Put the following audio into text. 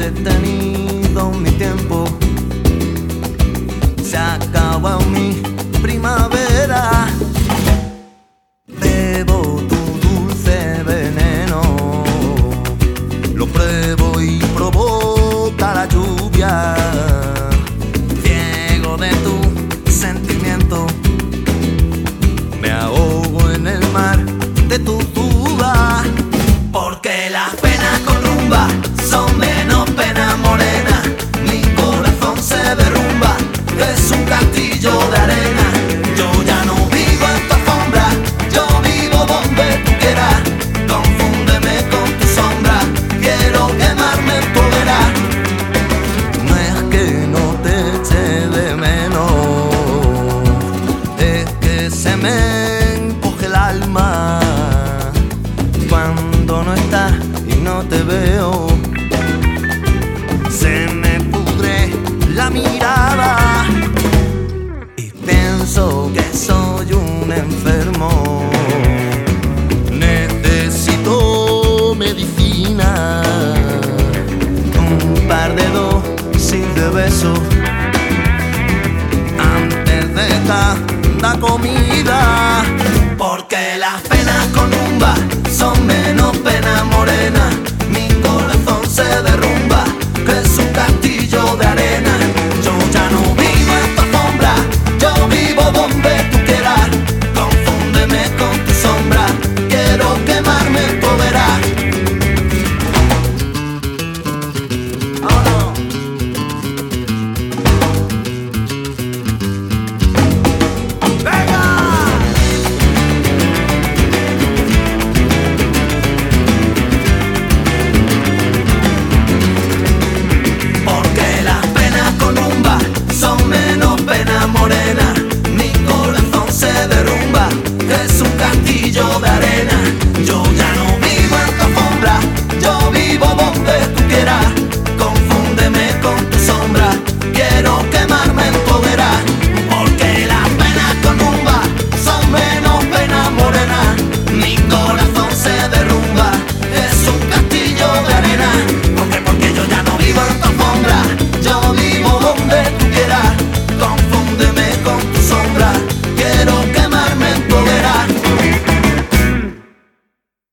detenido mi tiempo, se acaba mi primavera. Bebo tu dulce veneno, lo pruebo y provoca la lluvia. Ciego de tu sentimiento, me ahogo en el mar de tu duda. Porque las penas con rumba son menos penas morenas. Mi corazón se derrumba, es un castillo de arena. Yo ya no vivo en tu alfombra, yo vivo donde tú quieras. Confúndeme con tu sombra, quiero quemarme en tu hoguera. No es que no te eche de menos, es que se me encoge el alma cuando no estás y no te veo. Se me pudre la mirada y pienso que soy un enfermo. Necesito medicina, un par de dosis de besos antes de cada comida.